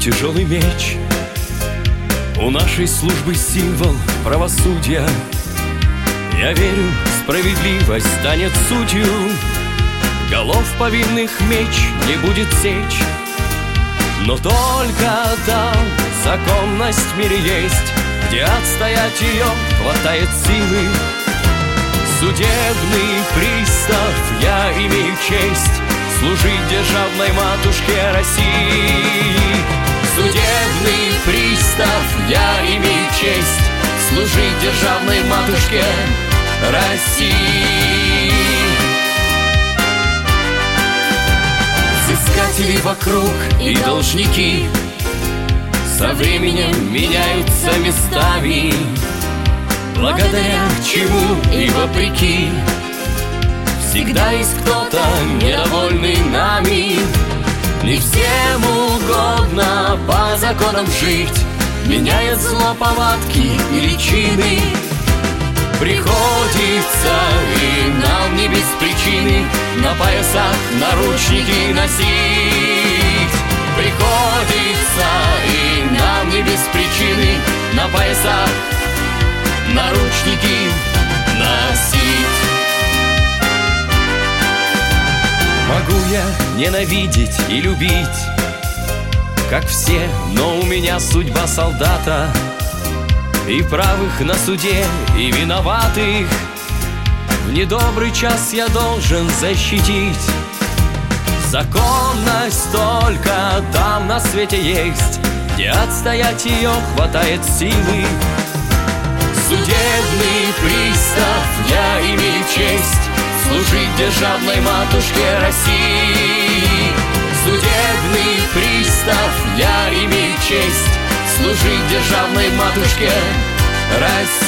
тяжелый меч. У нашей службы символ правосудия. Я верю, справедливость станет сутью. Голов повинных меч не будет сечь. Но только там законность в мире есть, где отстоять ее хватает силы. Судебный пристав, я имею честь служить державной матушке России. Судебный пристав, я имею честь служить державной матушке России. Взыскатели вокруг и должники со временем меняются местами, благодаря чему и вопреки всегда есть кто-то недовольный нами. Не всем угодно по законам жить, меняет зло повадки и личины. Приходится и нам не без причины на поясах наручники носить. Приходится и нам не без причины на поясах наручники носить. Могу я ненавидеть и любить, как все, но у меня судьба солдата. И правых на суде, и виноватых в недобрый час я должен защитить. Законность только там на свете есть, где отстоять ее хватает силы. Судебный пристав, я имею честь служить державной матушке России. Судебный пристав, я имею честь служить державной матушке России.